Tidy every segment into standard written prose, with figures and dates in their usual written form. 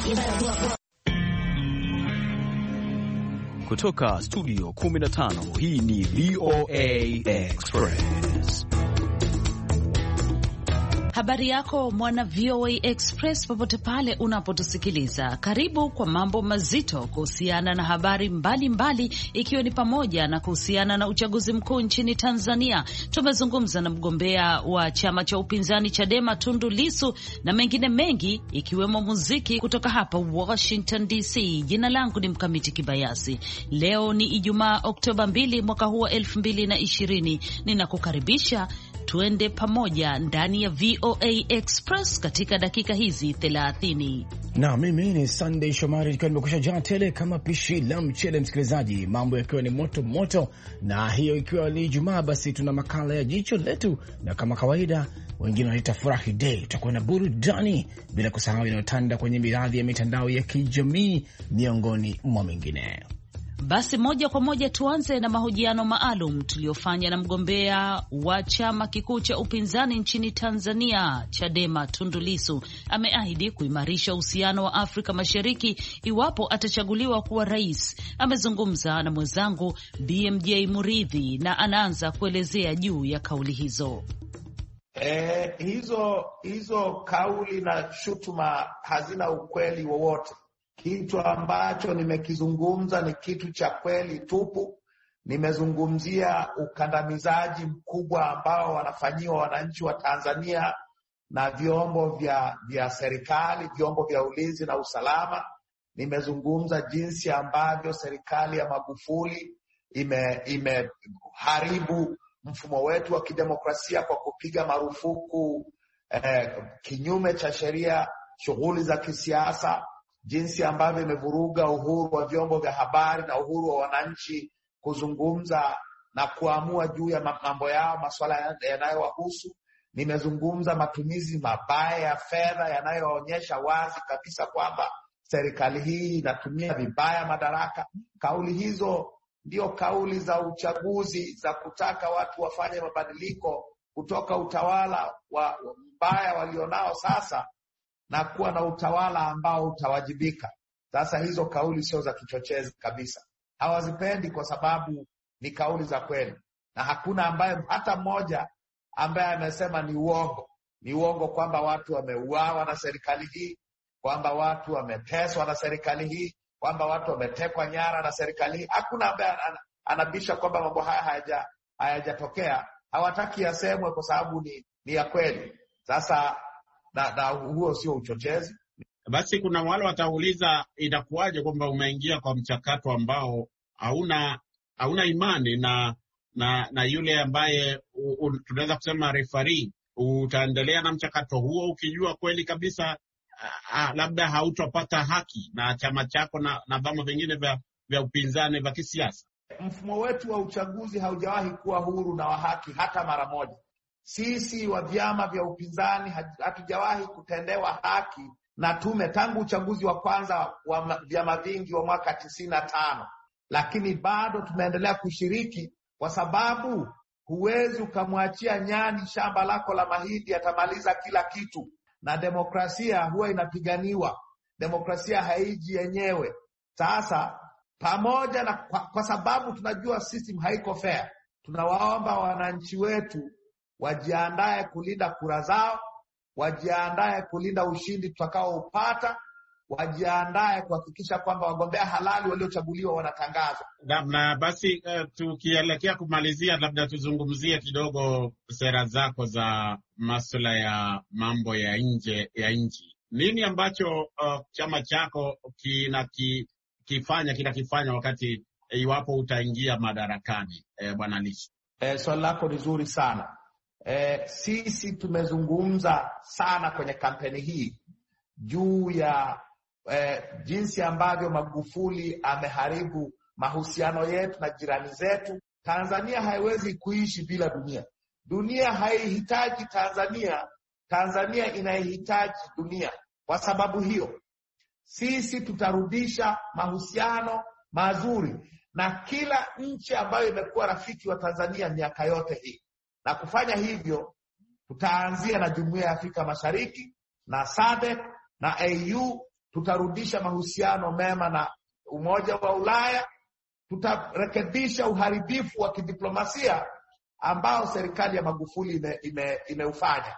Kutoka studio 15, hii ni VOA Express. Habari yako mwana VOA Express, popote pale unapotusikiliza. Karibu kwa mambo mazito kuhusiana na habari mbalimbali, ikiwa ni pamoja na kuhusiana na uchaguzi mkuu nchini Tanzania. Tumezungumza na mgombea wa chama cha upinzani Chadema Tundu Lissu na mengine mengi, ikiwemo muziki kutoka hapa Washington DC. Jina langu ni Mkamiti Kibayasi. Leo ni Ijumaa, Oktoba 2 mwaka huu wa 2020. Ninakukaribisha tuende pamoja ndani ya VOA Express katika dakika hizi 30. Na mimi ni Sunday Shomari, nikiwa nimekusha jaa tele kama pishi la mchele, msikilizaji, mambo yakiwa ni moto moto, na hiyo ikiwa ni Ijumaa, basi tuna makala ya jicho letu, na kama kawaida wengine wanaita furahi day, tutakuwa na burudani, bila kusahau inayotanda kwenye miradhi ya mitandao ya kijamii, miongoni mwa mengine. Basi moja kwa moja tuanze na mahojiano maalum tuliofanya na mgombea wa chama kikuu cha upinzani nchini Tanzania Chadema Tundu Lissu. Ameahidi kuimarisha uhusiano wa Afrika Mashariki iwapo atachaguliwa kuwa rais. Amezungumza na mwenzangu BMJ Muridhi na anaanza kuelezea juu ya kauli hizo. Hizo kauli na shutuma hazina ukweli wowote. Kitu ambacho nimekizungumza ni kitu cha kweli tupu. Nimezungumzia ukandamizaji mkubwa ambao wanafanyiwa wananchi wa Tanzania na vyombo vya serikali, vyombo vya ulinzi na usalama. Nimezungumza jinsi ambavyo serikali ya Magufuli imeharibu mfumo wetu wa kidemokrasia kwa kupiga marufuku kinyume cha sheria shughuli za kisiasa, jinsi ambavyo imevuruga uhuru wa vyombo vya habari na uhuru wa wananchi kuzungumza na kuamua juu ya mambo yao, masuala yanayowahusu. Nimezungumza matumizi mabaya ya fedha yanayoonyesha wazi kabisa kwamba serikali hii inatumia vibaya madaraka. Kauli hizo ndio kauli za uchaguzi, za kutaka watu wafanye mabadiliko kutoka utawala wa mbaya walionao sasa na kuwa na utawala ambao utawajibika. Sasa hizo kauli sio za kichochezi kabisa. Hawazipendi kwa sababu ni kauli za kweli. Na hakuna ambaye hata mmoja ambaye amesema ni uongo. Ni uongo kwamba watu wameuawa na serikali hii, kwamba watu wameteswa na serikali hii, kwamba watu wametekwa nyara na serikali hii. Hakuna ambaye anabisha kwamba mambo haya hayajatokea. Hawataki yasemwe kwa sababu ni ya kweli. Sasa na huo sio uchochezi. Basi kuna wale watauliza, inakuwaje kwamba umeingia kwa mchakato ambao hauna imani na yule ambaye tunaweza kusema referee? Utaendelea na mchakato huo ukijua kweli kabisa labda hautopata haki na chama chako na vyama vingine vya upinzani vya kisiasa? Mfumo wetu wa uchaguzi haujawahi kuwa huru na wa haki hata mara moja. Sisi wa vyama vya upinzani hatujawahi kutendewa haki na tume tangu uchaguzi wa kwanza wa vyama vingi wa mwaka 95. Lakini bado tunaendelea kushiriki kwa sababu huwezi ukamwachia nyani shamba lako la mahindi, atamaliza kila kitu. Na demokrasia huwa inapiganiwa. Demokrasia haiji yenyewe. Sasa pamoja na kwa sababu tunajua system haiko fair, tunawaomba wananchi wetu wajiandae kulinda kura zao, wajiandae kulinda ushindi tutakaoupata, wajiandae kuhakikisha kwamba wagombea halali waliochaguliwa wanatangazwa. Na basi tukielekea kumalizia, labda tuzungumzie kidogo sera zako za masuala ya mambo ya nje ya nchi. Nini ambacho chama chako kinakifanya wakati iwapo utaingia madarakani, Bwana Lissu? Swali lako ni zuri sana. Sisi tumezungumza sana kwenye kampeni hii juu ya jinsi ambavyo Magufuli ameharibu mahusiano yetu na jirani zetu. Tanzania haiwezi kuishi bila dunia. Dunia haihitaji Tanzania, Tanzania inaihitaji dunia. Kwa sababu hiyo, sisi tutarudisha mahusiano mazuri na kila nchi ambayo imekuwa rafiki wa Tanzania miaka yote hii. Na kufanya hivyo, tutaanzia na Jumuiya ya Afrika Mashariki na SADC na AU tutarudisha mahusiano mema na Umoja wa Ulaya, tutarekebisha uharibifu wa kidiplomasia ambao serikali ya Magufuli imeufanya.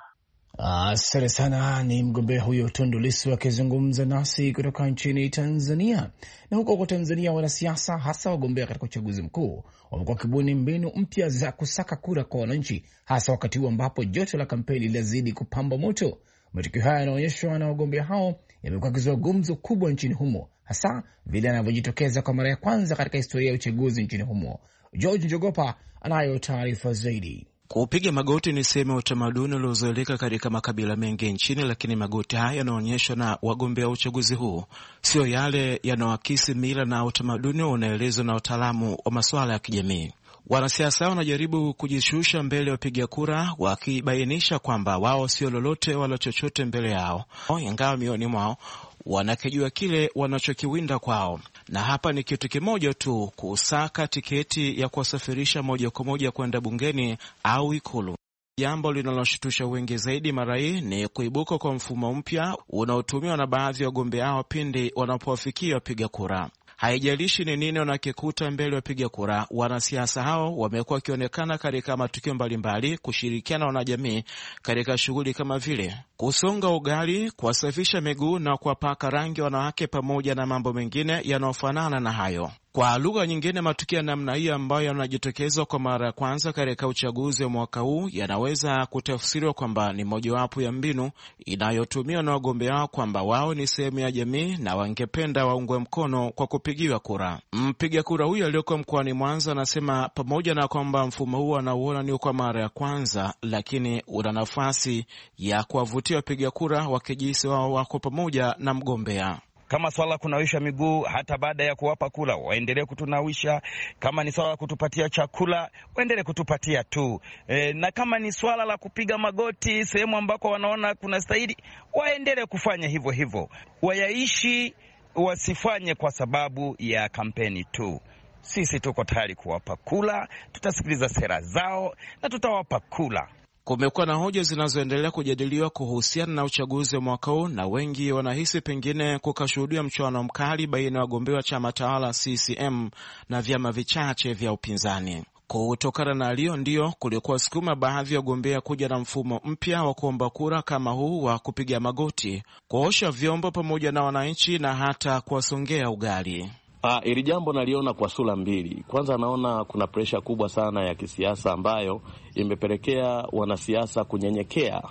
Asante sana. Ni mgombea huyo Tundu Lissu akizungumza nasi kutoka nchini Tanzania. Na huko kwa Tanzania, wanasiasa hasa wagombea katika uchaguzi mkuu wamekuwa kibuni mbinu mpya za kusaka kura kwa wananchi, hasa wakati huu ambapo joto la kampeni linazidi kupamba moto. Matukio haya yanaonyeshwa na wagombea hao yamekuwa kizua gumzo kubwa nchini humo, hasa vile anavyojitokeza kwa mara ya kwanza katika historia ya uchaguzi nchini humo. George Njogopa anayo taarifa zaidi. Kupiga magoti ni sehemu ya utamaduni uliozoeleka katika makabila mengi nchini, lakini magoti haya yanaonyeshwa na wagombea uchaguzi huu sio yale yanaoakisi mila na utamaduni unaelezwa na wataalamu wa masuala ya kijamii. Wanasiasa wanajaribu kujishusha mbele ya wapiga kura, wakibainisha kwamba wao sio lolote wala chochote mbele yao, ingawa mioni mwao wanakijua kile wanachokiwinda kwao. Na hapa ni kitu kimoja tu, kusaka tiketi ya kuwasafirisha moja kwa moja kwenda bungeni au Ikulu. Jambo linaloshutusha wengi zaidi mara hii ni kuibuka kwa mfumo mpya unaotumiwa na baadhi ya wagombea hao pindi wanapowafikia wapiga kura. Haijalishi ni nini wanakikuta mbele wapiga kura, wanasiasa hao wamekuwa wakionekana katika matukio mbalimbali kushirikiana na wanajamii katika shughuli kama vile kusonga ugali, kuwasafisha miguu na kuwapaka rangi wanawake, pamoja na mambo mengine yanayofanana na hayo. Kwa lugha nyingine, matukio ya namna hii ambayo yanajitokeza kwa mara ya kwanza katika uchaguzi wa mwaka huu yanaweza kutafsiriwa kwamba ni mojawapo ya mbinu inayotumiwa na wagombea wao kwamba wao ni sehemu ya jamii na wangependa waungwe mkono kwa kupigiwa kura. Mpiga kura huyo aliyoko mkoani Mwanza anasema pamoja na kwamba mfumo huu anauona ni kwa mara ya kwanza, lakini una nafasi ya kuwavutia wapiga kura wakijisi wao wako pamoja na mgombea. Kama swala kunawisha miguu, hata baada ya kuwapa kula waendelee kutunawisha. Kama ni swala la kutupatia chakula, waendelee kutupatia tu. Na kama ni swala la kupiga magoti sehemu ambako wanaona kuna stahili, waendelee kufanya hivyo hivyo. Wayaishi, wasifanye kwa sababu ya kampeni tu. Sisi tuko tayari kuwapa kula, tutasikiliza sera zao na tutawapa kula. Kumekuwa na hoja zinazoendelea kujadiliwa kuhusiana na uchaguzi wa mwaka huu, na wengi wanahisi pengine kukashuhudia mchuano mkali baina ya wagombea wa chama tawala CCM na vyama vichache vya upinzani. Kutokana na aliyo ndio kulikuwa sukuma baadhi ya wagombea kuja na mfumo mpya wa kuomba kura kama huu wa kupiga magoti, kuosha vyombo pamoja na wananchi na hata kuwasongea ugali. Hili jambo naliona kwa sura mbili. Kwanza naona kuna presha kubwa sana ya kisiasa ambayo imepelekea wanasiasa kunyenyekea,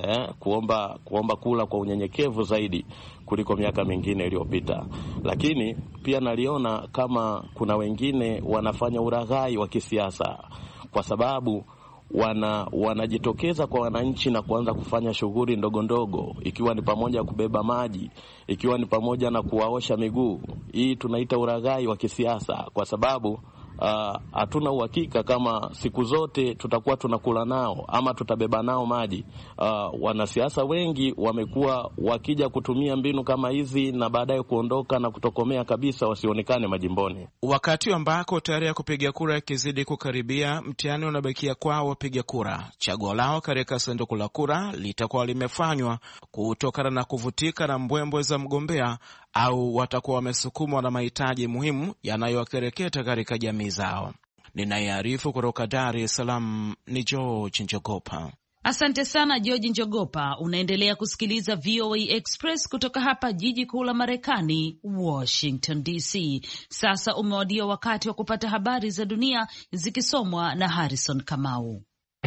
kuomba kula kwa unyenyekevu zaidi kuliko miaka mingine iliyopita. Lakini pia naliona kama kuna wengine wanafanya uraghai wa kisiasa kwa sababu wanajitokeza kwa wananchi na kuanza kufanya shughuli ndogo ndogo, ikiwa ni pamoja kubeba maji, ikiwa ni pamoja na kuwaosha miguu. Hii tunaita uraghai wa kisiasa kwa sababu hatuna uhakika kama siku zote tutakuwa tunakula nao ama tutabeba nao maji. Wanasiasa wengi wamekuwa wakija kutumia mbinu kama hizi na baadaye kuondoka na kutokomea kabisa, wasionekane majimboni. Wakati ambako tarehe ya kupiga kura ikizidi kukaribia, mtihani unabakia kwao wapiga kura. Chaguo lao katika sanduku la kura litakuwa limefanywa kutokana na kuvutika na mbwembwe za mgombea, au watakuwa wamesukumwa na mahitaji muhimu yanayowakereketa katika jamii zao. Ninayearifu kutoka Dar es Salaam ni George Njogopa. Asante sana George Njogopa. Unaendelea kusikiliza VOA Express kutoka hapa jiji kuu la Marekani, Washington DC. Sasa umewadia wakati wa kupata habari za dunia zikisomwa na Harrison Kamau.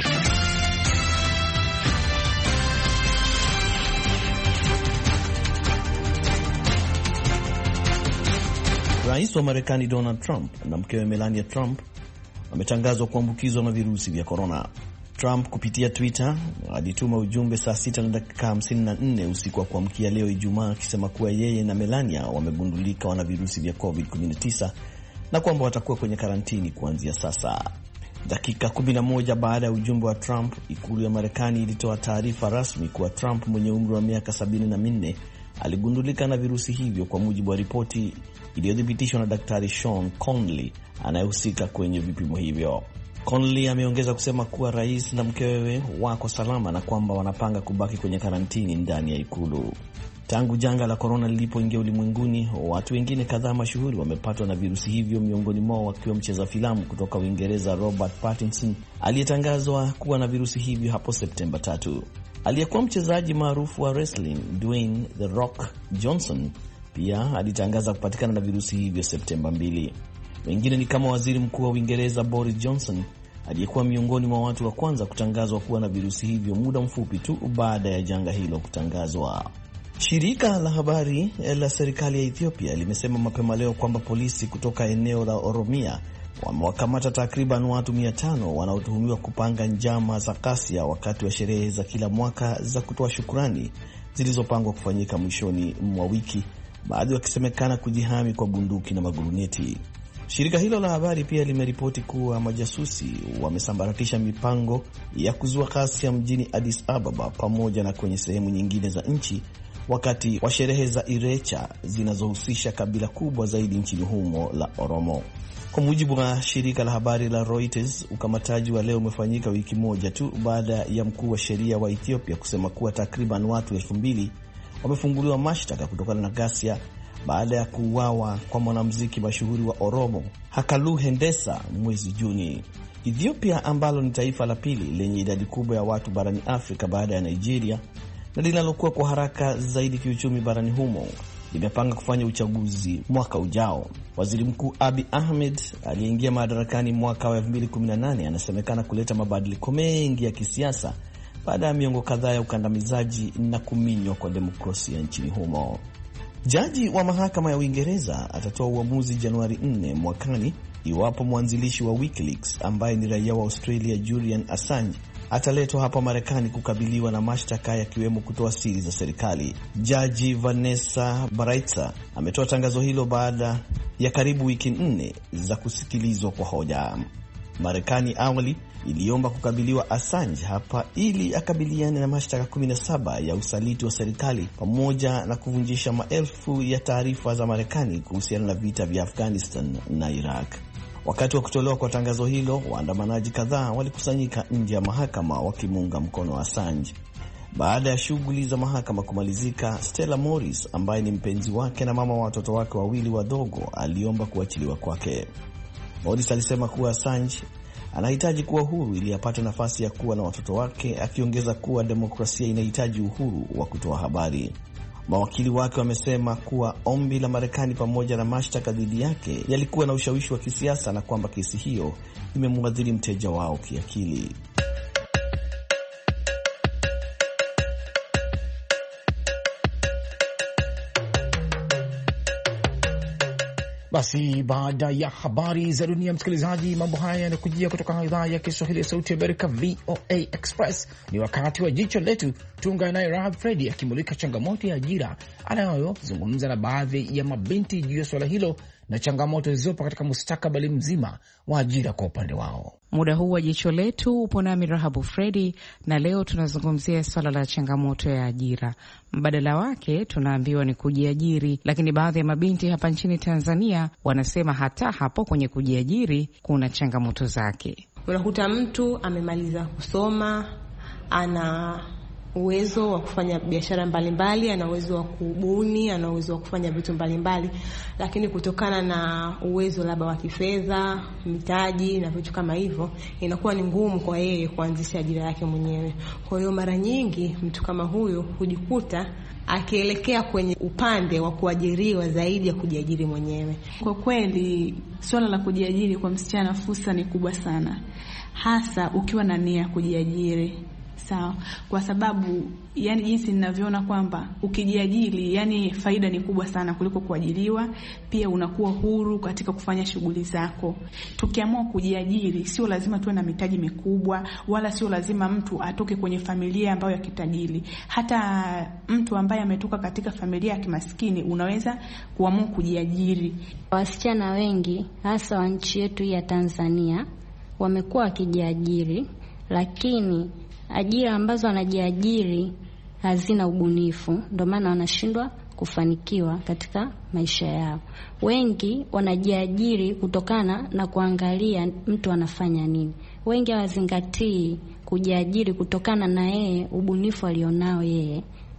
Rais wa Marekani Donald Trump na mkewe Melania Trump wametangazwa kuambukizwa na virusi vya korona. Trump kupitia Twitter alituma ujumbe saa 6:54 usiku wa kuamkia leo Ijumaa akisema kuwa yeye na Melania wamegundulika wana virusi vya COVID-19 na kwamba watakuwa kwenye karantini kuanzia sasa. Dakika 11 baada ya ujumbe wa Trump, ikulu ya Marekani ilitoa taarifa rasmi kuwa Trump mwenye umri wa miaka 74 aligundulika na virusi hivyo, kwa mujibu wa ripoti iliyothibitishwa na Daktari Sean Conley anayehusika kwenye vipimo hivyo. Conley ameongeza kusema kuwa rais na mkewe wako salama na kwamba wanapanga kubaki kwenye karantini ndani ya ikulu. Tangu janga la korona lilipoingia ulimwenguni, watu wengine kadhaa mashuhuri wamepatwa na virusi hivyo, miongoni mwao wakiwa mcheza filamu kutoka Uingereza Robert Pattinson aliyetangazwa kuwa na virusi hivyo hapo Septemba 3. Aliyekuwa mchezaji maarufu wa wrestling Dwayne The Rock Johnson pia alitangaza kupatikana na virusi hivyo Septemba 2. Wengine ni kama waziri mkuu wa Uingereza Boris Johnson aliyekuwa miongoni mwa watu wa kwanza kutangazwa kuwa na virusi hivyo muda mfupi tu baada ya janga hilo kutangazwa. Shirika la habari la serikali ya Ethiopia limesema mapema leo kwamba polisi kutoka eneo la Oromia wamewakamata takriban watu 500 wanaotuhumiwa kupanga njama za ghasia wakati wa sherehe za kila mwaka za kutoa shukrani zilizopangwa kufanyika mwishoni mwa wiki, baadhi wakisemekana kujihami kwa bunduki na maguruneti. Shirika hilo la habari pia limeripoti kuwa majasusi wamesambaratisha mipango ya kuzua ghasia mjini Addis Ababa pamoja na kwenye sehemu nyingine za nchi wakati wa sherehe za Irecha zinazohusisha kabila kubwa zaidi nchini humo la Oromo. Kwa mujibu wa shirika la habari la Reuters, ukamataji wa leo umefanyika wiki moja tu baada ya mkuu wa sheria wa Ethiopia kusema kuwa takriban watu 2,000 wamefunguliwa mashtaka kutokana na ghasia baada ya kuuawa kwa mwanamuziki mashuhuri wa Oromo Hakalu Hundessa mwezi Juni. Ethiopia ambalo ni taifa la pili lenye idadi kubwa ya watu barani Afrika baada ya Nigeria na linalokuwa kwa haraka zaidi kiuchumi barani humo, limepanga kufanya uchaguzi mwaka ujao. Waziri Mkuu Abiy Ahmed aliyeingia madarakani mwaka wa 2018 anasemekana kuleta mabadiliko mengi ya kisiasa baada ya miongo kadhaa ya ukandamizaji na kuminywa kwa demokrasia nchini humo. Jaji wa mahakama ya Uingereza atatoa uamuzi Januari 4 mwakani iwapo mwanzilishi wa WikiLeaks ambaye ni raia wa Australia Julian Assange ataletwa hapa Marekani kukabiliwa na mashtaka yakiwemo kutoa siri za serikali. Jaji Vanessa Baraitser ametoa tangazo hilo baada ya karibu wiki 4 za kusikilizwa kwa hoja. Marekani awali iliomba kukabiliwa Assange hapa ili akabiliane na mashtaka 17 ya usaliti wa serikali pamoja na kuvunjisha maelfu ya taarifa za Marekani kuhusiana na vita vya Afghanistan na Iraq. Wakati wa kutolewa kwa tangazo hilo, waandamanaji kadhaa walikusanyika nje ya mahakama wakimunga mkono Assange. Baada ya shughuli za mahakama kumalizika, Stella Morris ambaye ni mpenzi wake na mama wa watoto wake wawili wadogo aliomba kuachiliwa kwake. Morris alisema kuwa Assange anahitaji kuwa huru ili apate nafasi ya kuwa na watoto wake, akiongeza kuwa demokrasia inahitaji uhuru wa kutoa habari. Mawakili wake wamesema kuwa ombi la Marekani pamoja na mashtaka dhidi yake yalikuwa na ushawishi wa kisiasa na kwamba kesi hiyo imemwathiri mteja wao kiakili. Basi baada ya habari za dunia, msikilizaji, mambo haya yanakujia kutoka idhaa ya Kiswahili ya Sauti ya Amerika, VOA Express. Ni wakati wa jicho letu. Tuungane naye Rahab Fredi akimulika changamoto ya ajira anayozungumza na baadhi ya mabinti juu ya swala hilo na changamoto zilizopo katika mustakabali mzima wa ajira kwa upande wao. Muda huu wa jicho letu upo nami Rahabu Fredi, na leo tunazungumzia swala la changamoto ya ajira. Mbadala wake tunaambiwa ni kujiajiri, lakini baadhi ya mabinti hapa nchini Tanzania wanasema hata hapo kwenye kujiajiri kuna changamoto zake. Unakuta mtu amemaliza kusoma, ana uwezo wa kufanya biashara mbalimbali, ana uwezo wa kubuni, ana uwezo wa kufanya vitu mbalimbali, lakini kutokana na uwezo labda wa kifedha, mitaji na vitu kama hivyo, inakuwa ni ngumu kwa yeye kuanzisha ajira yake mwenyewe. Kwa hiyo mara nyingi mtu kama huyu hujikuta akielekea kwenye upande wa kuajiriwa zaidi ya kujiajiri mwenyewe. Kwa kweli swala la kujiajiri kwa msichana fursa ni kubwa sana, hasa ukiwa na nia ya kujiajiri. Sawa, kwa sababu yani jinsi ninavyoona kwamba ukijiajiri yani faida ni kubwa sana kuliko kuajiriwa. Pia unakuwa huru katika kufanya shughuli zako. Tukiamua kujiajiri, sio lazima tuwe na mitaji mikubwa, wala sio lazima mtu atoke kwenye familia ambayo ya kitajiri. Hata mtu ambaye ametoka katika familia ya kimaskini unaweza kuamua kujiajiri. Wasichana wengi hasa wa nchi yetu ya Tanzania wamekuwa wakijiajiri, lakini ajira ambazo wanajiajiri hazina ubunifu, ndio maana wanashindwa kufanikiwa katika maisha yao. Wengi wanajiajiri kutokana na kuangalia mtu anafanya nini. Wengi hawazingatii kujiajiri kutokana na yeye ubunifu alionao yeye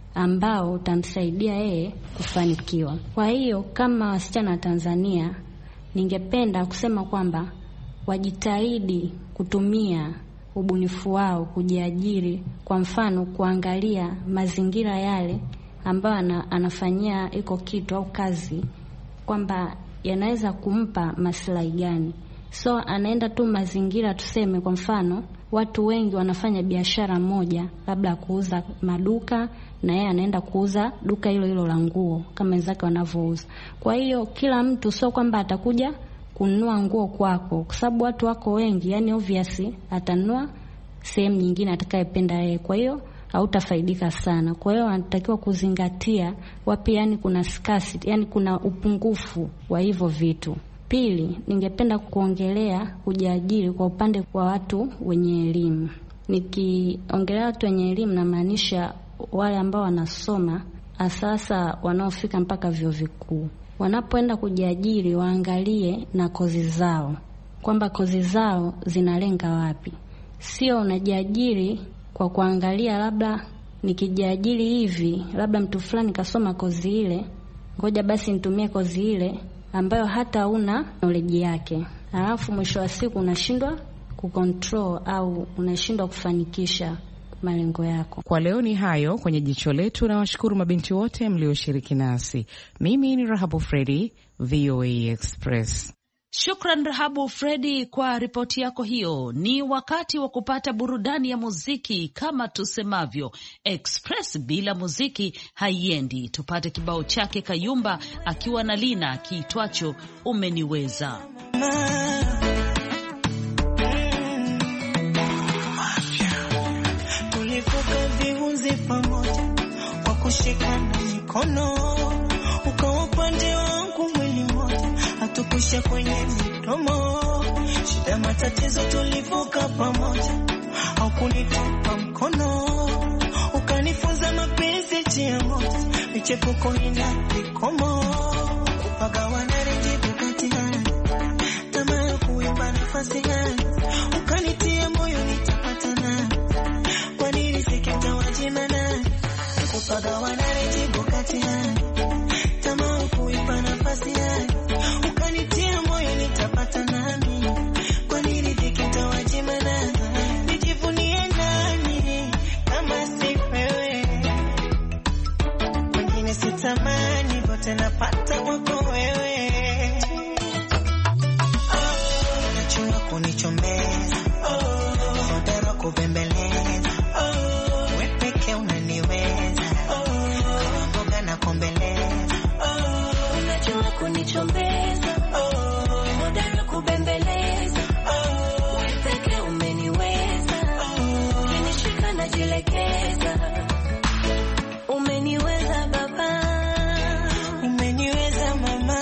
ambao utamsaidia yeye kufanikiwa. Kwa hiyo kama wasichana wa Tanzania, ningependa kusema kwamba wajitahidi kutumia ubunifu wao kujiajiri. Kwa mfano, kuangalia mazingira yale ambayo anafanyia iko kitu au kazi, kwamba yanaweza kumpa maslahi gani. So anaenda tu mazingira, tuseme kwa mfano watu wengi wanafanya biashara moja, labda kuuza maduka, na yeye anaenda kuuza duka hilo hilo la nguo kama wenzake wanavyouza. Kwa hiyo kila mtu sio kwamba atakuja kununua nguo kwako, kwa sababu watu wako wengi, yani obviously atanunua sehemu nyingine atakayependa yeye. Kwa hiyo hautafaidika sana. Kwa hiyo anatakiwa kuzingatia wapi yani kuna scarcity, yani kuna upungufu wa hivyo vitu. Pili, ningependa kuongelea kujiajiri kwa upande wa watu wenye elimu. Nikiongelea watu wenye elimu na maanisha wale ambao wanasoma, asasa wanaofika mpaka vyuo vikuu. Wanapoenda kujiajiri waangalie na kozi zao, kwamba kozi zao zinalenga wapi. Sio unajiajiri kwa kuangalia labda nikijiajiri hivi, labda mtu fulani kasoma kozi ile, ngoja basi nitumie kozi ile ambayo hata una knowledge yake. Alafu mwisho wa siku unashindwa kucontrol au unashindwa kufanikisha malengo yako. Kwa leo ni hayo kwenye jicho letu, na washukuru mabinti wote mlioshiriki nasi. Mimi ni Rahabu Fredi, VOA Express. Shukran Rahabu Fredi kwa ripoti yako hiyo. Ni wakati wa kupata burudani ya muziki. Kama tusemavyo, Express bila muziki haiendi. Tupate kibao chake Kayumba akiwa na Lina kiitwacho Umeniweza. Tulivuka viunzi pamoja kwa kushikana mikono, ukawa upande wangu mwili mmoja, hatukusha kwenye midomo. Shida matatizo tulivuka pamoja, haukunitupa mkono, ukanifunza mapenzi njia moja, michepuko ina vikomo, kupagawana renji kati gani, tamaa ya kuimba nafasi gani, ukanitia moyo nitapata nani, kwa nini sikita wajima nani, kupagawana renji kati gani, tamaa ya kuimba nafasi gani, ukanitia moyo nitapata nani, kwa nini sikita wajima nani, nijivunie nani kama si wewe, wengine sitamani bote napata kwako wewe. Unachua kunichomeza, hodara kubembeleza, wewe peke unaniweza, kama mboga na kombeleza. Unachua kunichomeza, hodara kubembeleza, wewe peke umeniweza, kinishika najilegeza. Umeniweza baba, umeniweza mama.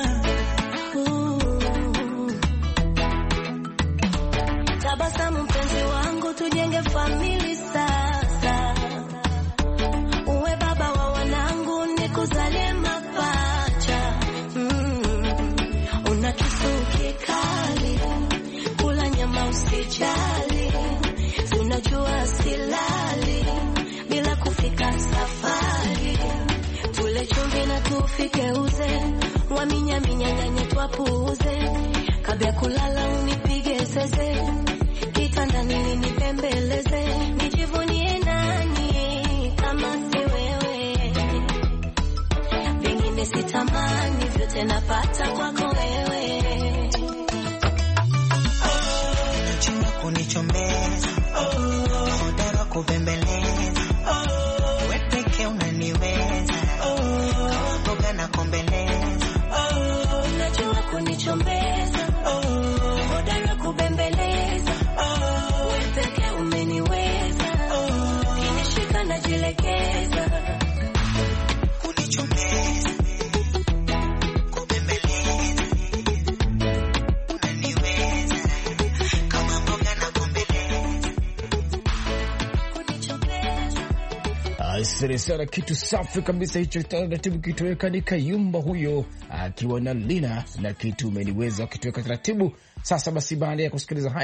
Tabasamu mpenzi wangu, tujenge famili sasa. Uwe baba wa wanangu, nikuzalie mapacha. Una kisu kikali, kula nyama usijali. Unajua silali bila kufika safari. Tule chumvi na tufike uze, waminya minyanya twapuuze. Kabla kulala unipige zeze, kitandani nipembeleze. Nijivunie nani kama si wewe, vingine sitamani, vyote napata kwako wewe. Unajua kunichomeza, hodara kubembeleza, wewe peke unaniweza, kama mboga na kombeleza. Unajua kunichomeza, hodara kubembeleza, wewe peke umeniweza, kinishika najilegeza. Kunichomeza, kubembeleza, unaniweza, kama mboga na kombeleza. Asante sana, kitu safi kabisa hicho, taratibu kitoweka ni Kayumba huyo akiwa na Lina na kitu umeniweza kitoweka taratibu. Sasa basi, baada ya kusikiliza hayo,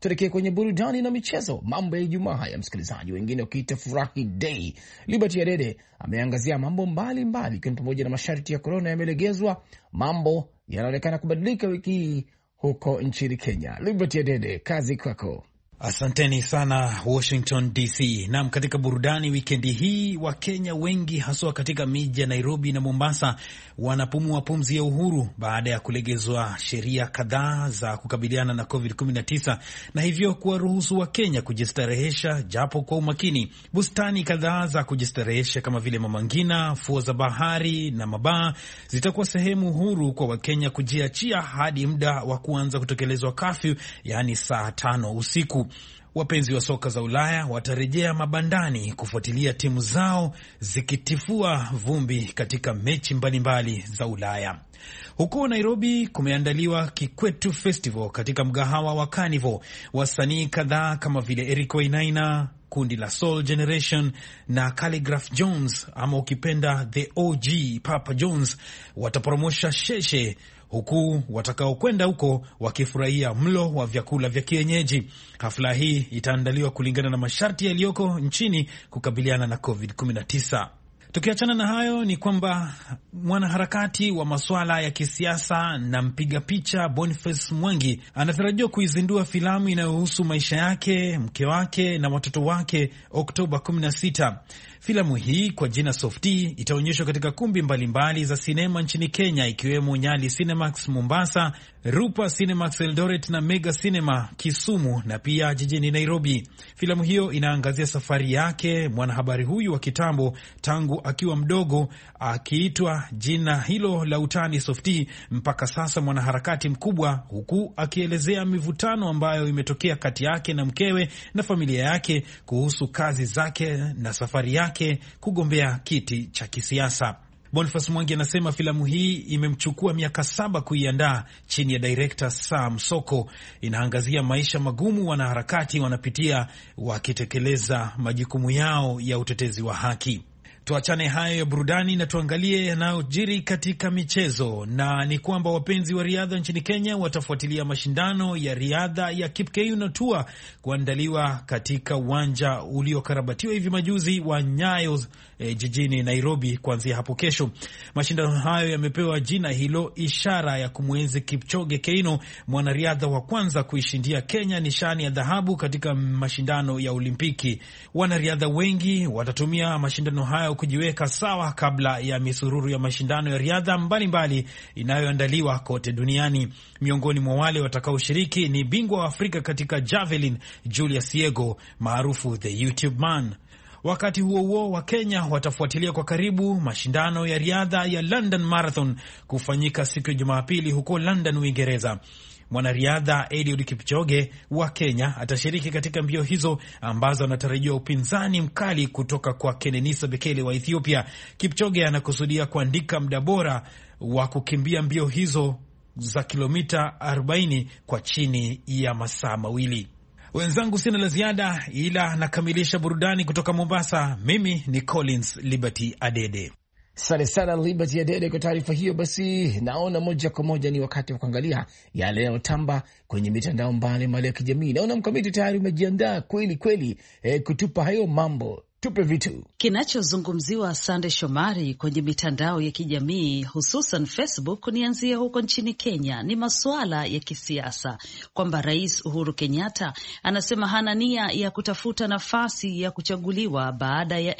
tuelekee kwenye burudani na michezo. Mambo ya Ijumaa haya, msikilizaji, wengine wakiita furahi day. Liberty Adede ameangazia mambo mbalimbali, ikiwa pamoja na masharti ya korona yamelegezwa. Mambo yanaonekana kubadilika wiki hii huko nchini Kenya. Liberty Adede, kazi kwako. Asanteni sana Washington DC. Naam, katika burudani wikendi hii, Wakenya wengi haswa katika miji ya Nairobi na Mombasa wanapumua pumzi ya uhuru baada ya kulegezwa sheria kadhaa za kukabiliana na COVID-19 na hivyo kuwaruhusu Wakenya kujistarehesha japo kwa umakini. Bustani kadhaa za kujistarehesha kama vile Mama Ngina, fuo za bahari na mabaa zitakuwa sehemu huru kwa Wakenya kujiachia hadi muda wa kuanza kutekelezwa kafyu, yani saa 5 usiku. Wapenzi wa soka za Ulaya watarejea mabandani kufuatilia timu zao zikitifua vumbi katika mechi mbalimbali za Ulaya. Huko Nairobi kumeandaliwa Kikwetu Festival katika mgahawa wa Carnival. Wasanii kadhaa kama vile Eric Wainaina, kundi la Soul Generation na Calligraph Jones ama ukipenda The OG Papa Jones watapromosha sheshe, huku watakaokwenda huko wakifurahia mlo wa vyakula vya kienyeji. Hafla hii itaandaliwa kulingana na masharti yaliyoko nchini kukabiliana na COVID-19. Tukiachana na hayo ni kwamba mwanaharakati wa masuala ya kisiasa na mpiga picha Boniface Mwangi anatarajiwa kuizindua filamu inayohusu maisha yake, mke wake na watoto wake Oktoba 16. Filamu hii kwa jina Softie itaonyeshwa katika kumbi mbalimbali za sinema nchini Kenya, ikiwemo Nyali Cinemax Mombasa, Rupa Cinemax Eldoret na Mega Cinema Kisumu na pia jijini Nairobi. Filamu hiyo inaangazia safari yake mwanahabari huyu wa kitambo tangu akiwa mdogo, akiitwa jina hilo la utani Softie, mpaka sasa mwanaharakati mkubwa, huku akielezea mivutano ambayo imetokea kati yake na mkewe na familia yake kuhusu kazi zake na safari yake kugombea kiti cha kisiasa. Boniface Mwangi anasema filamu hii imemchukua miaka 7 kuiandaa chini ya director Sam Soko. Inaangazia maisha magumu wanaharakati wanapitia wakitekeleza majukumu yao ya utetezi wa haki. Tuachane hayo ya burudani na tuangalie yanayojiri katika michezo, na ni kwamba wapenzi wa riadha nchini Kenya watafuatilia mashindano ya riadha ya Kipkeino Tour kuandaliwa katika uwanja uliokarabatiwa hivi majuzi wa Nyayo jijini Nairobi kuanzia hapo kesho. Mashindano hayo yamepewa jina hilo ishara ya kumwenzi Kipchoge Keino, mwanariadha wa kwanza kuishindia Kenya nishani ya dhahabu katika mashindano ya Olimpiki. Wanariadha wengi watatumia mashindano hayo kujiweka sawa kabla ya misururu ya mashindano ya riadha mbalimbali inayoandaliwa kote duniani. Miongoni mwa wale watakaoshiriki ni bingwa wa Afrika katika javelin Julius Yego maarufu the YouTube Man. Wakati huo huo, wa Kenya watafuatilia kwa karibu mashindano ya riadha ya London Marathon kufanyika siku ya Jumapili huko London, Uingereza. Mwanariadha Eliud Kipchoge wa Kenya atashiriki katika mbio hizo ambazo anatarajiwa upinzani mkali kutoka kwa Kenenisa Bekele wa Ethiopia. Kipchoge anakusudia kuandika muda bora wa kukimbia mbio hizo za kilomita 40 kwa chini ya masaa 2. Wenzangu, sina la ziada ila nakamilisha burudani kutoka Mombasa. Mimi ni Collins Liberty Adede. Asante sana Liberty Adede kwa taarifa hiyo. Basi naona moja kwa moja ni wakati wa kuangalia yale yanayotamba kwenye mitandao mbalimbali ya kijamii. Naona Mkamiti tayari umejiandaa kweli kweli kutupa hayo mambo. Tupe vitu kinachozungumziwa Sande Shomari kwenye mitandao ya kijamii, hususan Facebook. Nianzie huko nchini Kenya, ni masuala ya kisiasa, kwamba Rais Uhuru Kenyatta anasema hana nia ya kutafuta nafasi ya kuchaguliwa baada ya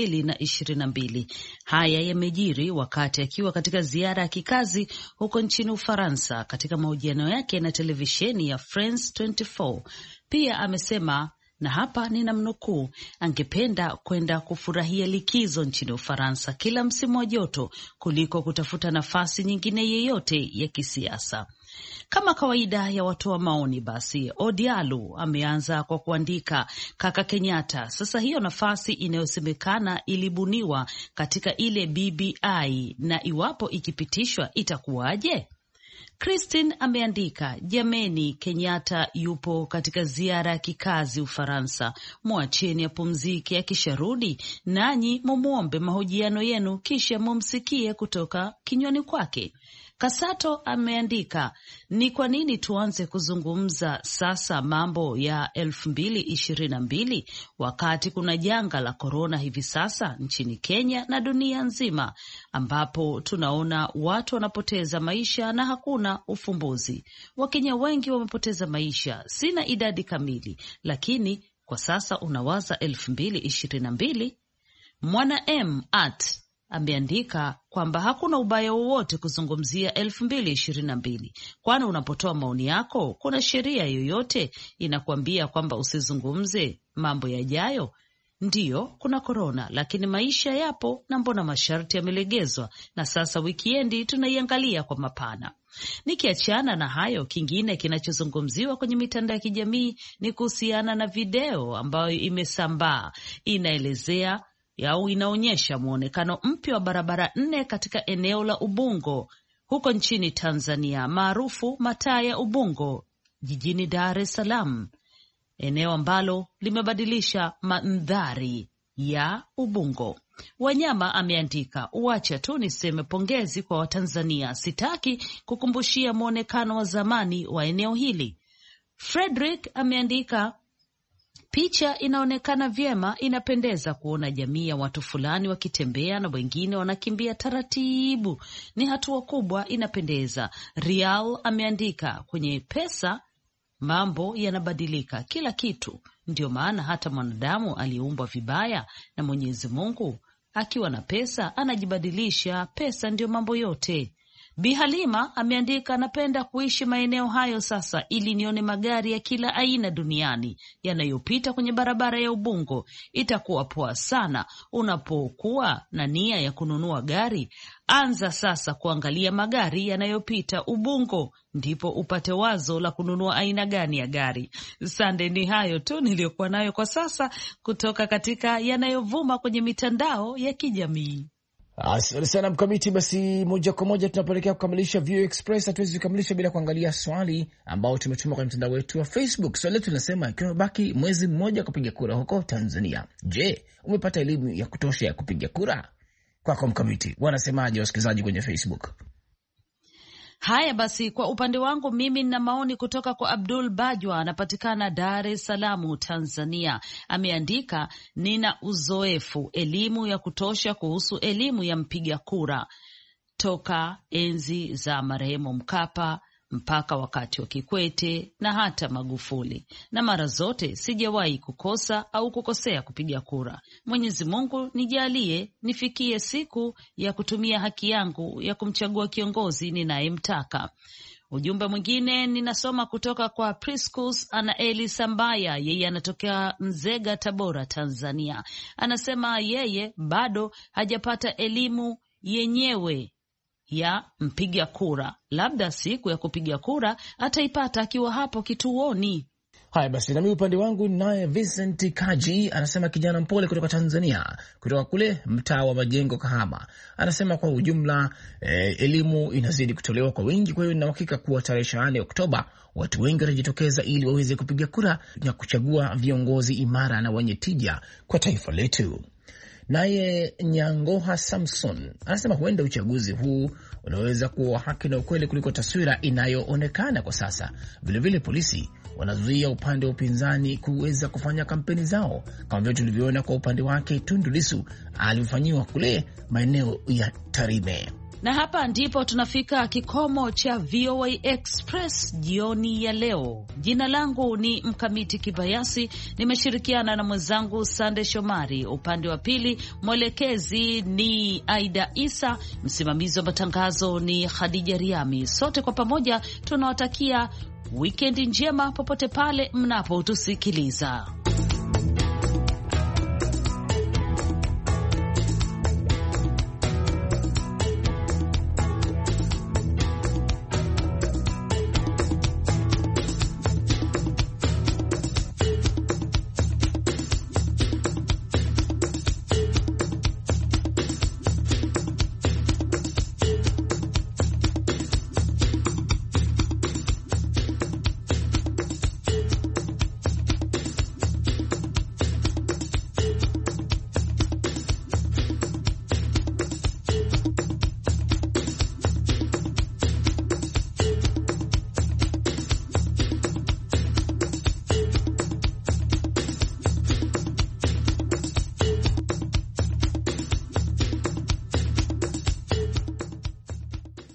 2022. Haya yamejiri wakati akiwa katika ziara ya kikazi huko nchini Ufaransa. Katika mahojiano yake na televisheni ya France 24 pia amesema, na hapa ninamnukuu, angependa kwenda kufurahia likizo nchini Ufaransa kila msimu wa joto kuliko kutafuta nafasi nyingine yeyote ya kisiasa. Kama kawaida ya watoa maoni, basi Odialu ameanza kwa kuandika, kaka Kenyatta, sasa hiyo nafasi inayosemekana ilibuniwa katika ile BBI, na iwapo ikipitishwa itakuwaje? Christine ameandika, jameni, Kenyatta yupo katika ziara ya kikazi Ufaransa, mwacheni apumzike, akisharudi nanyi mumuombe mahojiano yenu kisha mumsikie kutoka kinywani kwake. Kasato ameandika, ni kwa nini tuanze kuzungumza sasa mambo ya 2022 wakati kuna janga la korona hivi sasa nchini Kenya na dunia nzima, ambapo tunaona watu wanapoteza maisha na hakuna ufumbuzi. Wakenya wengi wamepoteza maisha, sina idadi kamili, lakini kwa sasa unawaza 2022. Mwana ameandika kwamba hakuna ubaya wowote kuzungumzia 2022, kwani unapotoa maoni yako kuna sheria yoyote inakuambia kwamba usizungumze mambo yajayo? Ndiyo, kuna korona, lakini maisha yapo, na mbona masharti yamelegezwa, na sasa wikiendi tunaiangalia kwa mapana. Nikiachana na hayo, kingine kinachozungumziwa kwenye mitandao ya kijamii ni kuhusiana na video ambayo imesambaa, inaelezea au inaonyesha muonekano mpya wa barabara 4 katika eneo la Ubungo huko nchini Tanzania, maarufu mataa ya Ubungo jijini Dar es Salaam, eneo ambalo limebadilisha mandhari ya Ubungo. Wanyama ameandika, uacha tu niseme pongezi kwa Watanzania, sitaki kukumbushia muonekano wa zamani wa eneo hili. Frederick ameandika, picha inaonekana vyema, inapendeza kuona jamii ya watu fulani wakitembea na wengine wanakimbia taratibu. Ni hatua kubwa, inapendeza. Rial ameandika, kwenye pesa mambo yanabadilika, kila kitu. Ndio maana hata mwanadamu aliumbwa vibaya na Mwenyezi Mungu, akiwa na pesa anajibadilisha. Pesa ndio mambo yote. Bi Halima ameandika, napenda kuishi maeneo hayo sasa ili nione magari ya kila aina duniani yanayopita kwenye barabara ya Ubungo. Itakuwa poa sana. Unapokuwa na nia ya kununua gari, anza sasa kuangalia magari yanayopita Ubungo, ndipo upate wazo la kununua aina gani ya gari. Sande, ni hayo tu niliyokuwa nayo kwa sasa kutoka katika yanayovuma kwenye mitandao ya kijamii. Asante sana Mkamiti. Basi moja kwa moja tunapelekea kukamilisha View Express. Hatuwezi kukamilisha bila kuangalia swali ambao tumetuma kwenye mtandao wetu wa Facebook. Swali letu linasema, ikiwa baki mwezi mmoja kupiga kura huko Tanzania, je, umepata elimu ya kutosha ya kupiga kura? Kwako Mkamiti, wanasemaje wasikilizaji kwenye Facebook? Haya basi, kwa upande wangu mimi nina maoni kutoka kwa Abdul Bajwa, anapatikana Dar es Salaam, Tanzania. Ameandika, nina uzoefu, elimu ya kutosha kuhusu elimu ya mpiga kura toka enzi za marehemu Mkapa mpaka wakati wa Kikwete na hata Magufuli, na mara zote sijawahi kukosa au kukosea kupiga kura. Mwenyezi Mungu nijalie nifikie siku ya kutumia haki yangu ya kumchagua kiongozi ninayemtaka. Ujumbe mwingine ninasoma kutoka kwa Priscus Anaeli Sambaya, yeye anatokea Nzega, Tabora, Tanzania. Anasema yeye bado hajapata elimu yenyewe ya mpiga kura, labda siku ya kupiga kura ataipata akiwa hapo kituoni. Haya basi, nami upande wangu naye Vincent Kaji anasema, kijana mpole kutoka Tanzania, kutoka kule mtaa wa Majengo, Kahama. Anasema kwa ujumla elimu inazidi kutolewa kwa wingi, kwa hiyo nina uhakika kuwa tarehe 4 Oktoba watu wengi watajitokeza ili waweze kupiga kura na kuchagua viongozi imara na wenye tija kwa taifa letu. Naye Nyangoha Samson anasema huenda uchaguzi huu unaweza kuwa haki na ukweli kuliko taswira inayoonekana kwa sasa. Vilevile polisi wanazuia upande wa upinzani kuweza kufanya kampeni zao, kama vile tulivyoona kwa upande wake Tundu Lissu alifanyiwa kule maeneo ya Tarime. Na hapa ndipo tunafika kikomo cha VOA Express jioni ya leo. Jina langu ni Mkamiti Kibayasi, nimeshirikiana na mwenzangu Sande Shomari. Upande wa pili mwelekezi ni Aida Isa, msimamizi wa matangazo ni Khadija Riami. Sote kwa pamoja tunawatakia wikendi njema popote pale mnapotusikiliza.